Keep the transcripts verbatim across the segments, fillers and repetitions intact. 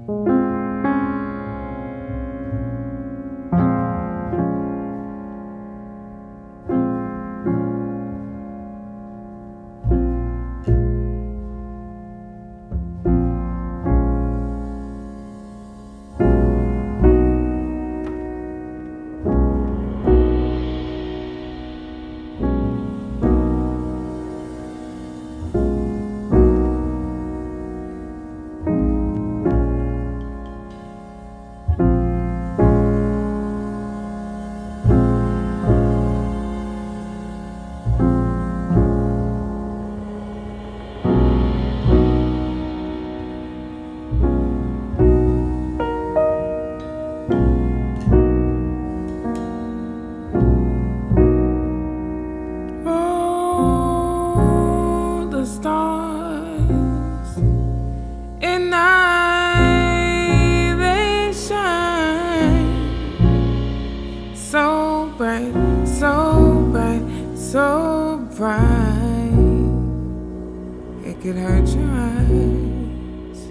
It could hurt your eyes.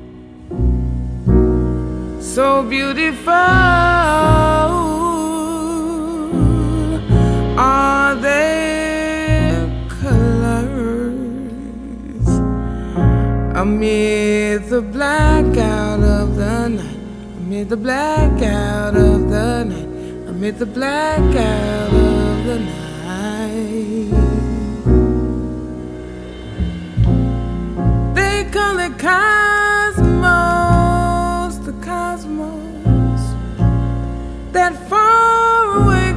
So beautiful are their colors amid the blackout of the night, amid the blackout of the night, amid the blackout of the night. They call it cosmos, the cosmos, that faraway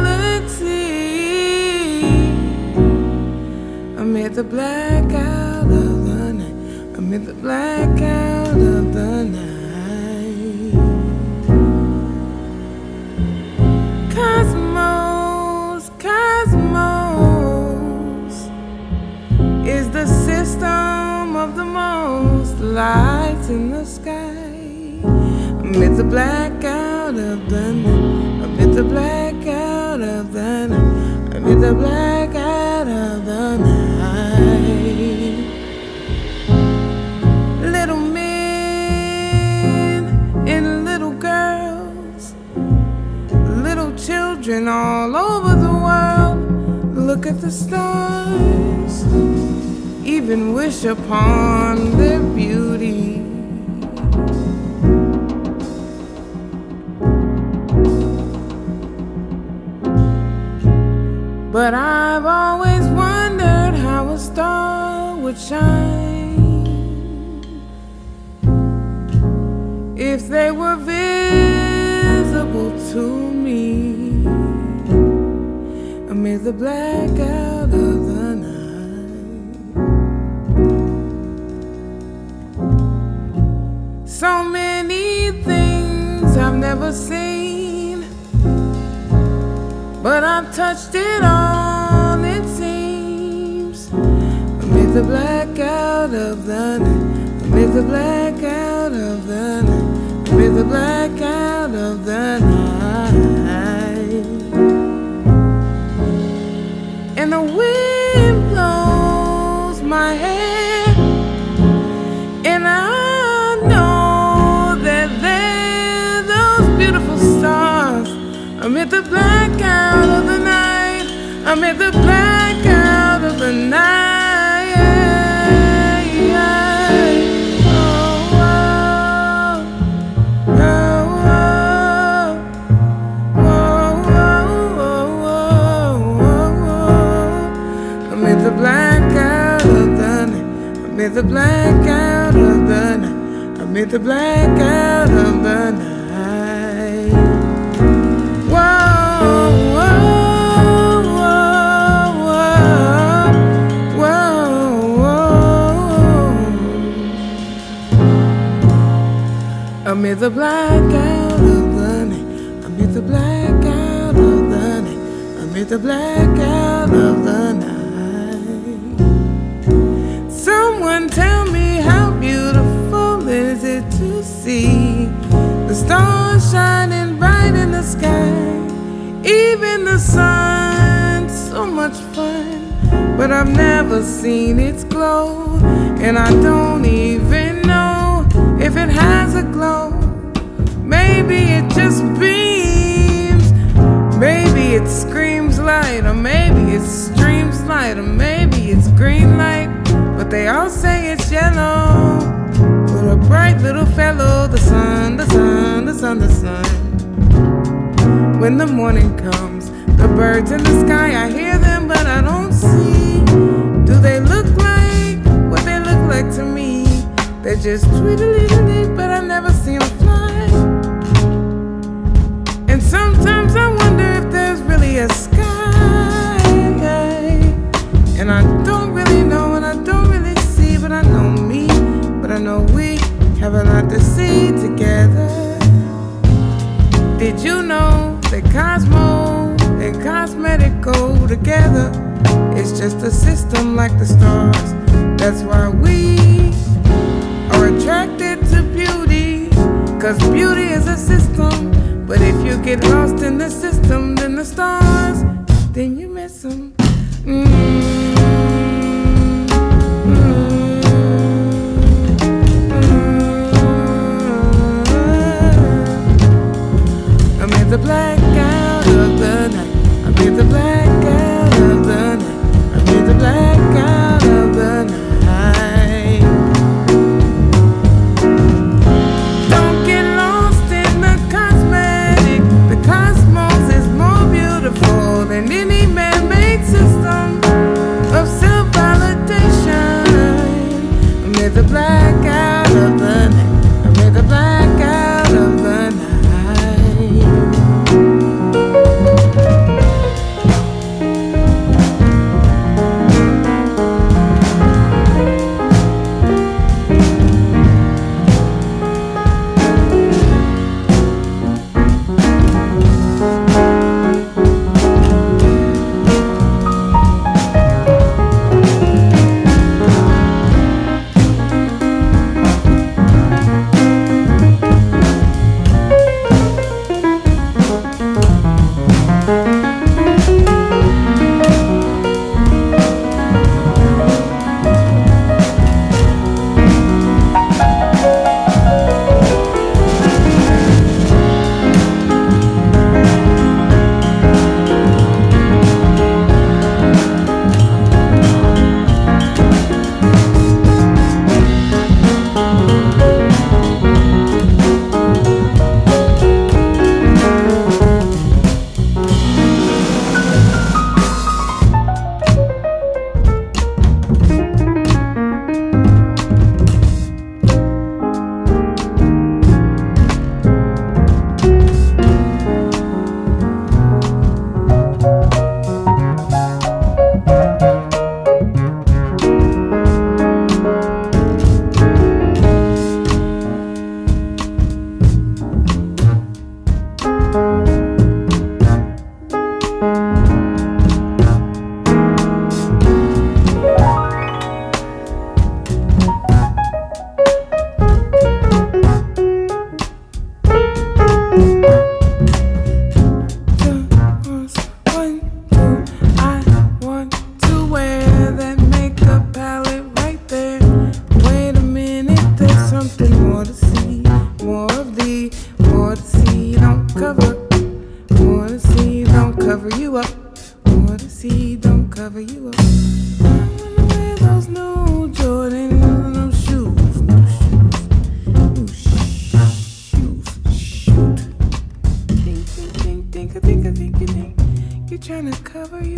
galaxy, amid the blackout of the night, amid the blackout of the night. Cosmos, cosmos is the system of the most lights in the sky, amid the blackout of the night, amid the blackout of the night, amid the blackout of the night. Little men and little girls, little children all over the world look at the stars, even wish upon their beauty. But I've always wondered how a star would shine if they were visible to me amid the blackout of the night. So many things I've never seen, but I've touched it all, it seems, amid the blackout of the night, amid the blackout of the night, amid the blackout of the night. And the wind blows my hair, and I know that they're those beautiful stars amid the blackout of the night, amid the blackout of the night. Oh, oh, oh, oh, oh, oh. Amid the blackout of the night, amid the blackout of the night, amid the blackout of the night. Amid the blackout of the night, amid the blackout of the night, amid the blackout of the night. Someone tell me, how beautiful is it to see the stars shining bright in the sky, even the sun, so much fun, but I've never seen its glow, and I don't even know if it has a glow. just beams. Maybe it screams light, or maybe it streams light, or maybe it's green light, but they all say it's yellow. For a bright little fellow, the sun, the sun, the sun, the sun. When the morning comes, the birds in the sky, I hear them, but I don't see. Do they look like what they look like to me? They're just tweedledee, but I never see them fly. And sometimes I wonder if there's really a sky. And I don't really know, and I don't really see, but I know me, but I know we have a lot to see together. Did you know that Cosmo and cosmetic go together? It's just a system like the stars. That's why we are attracted to beauty, cause beauty is a system. But if you get lost in the system, then the stars, then you miss them. Mm-hmm. Amid the blackout of the night, amid the blackout of the night, amid the blackout of the night. Don't get lost in the cosmetic. The cosmos is more beautiful than any man-made system of self-validation. Amid the blackout of the night, amid the blackout of the night. Trying to cover you.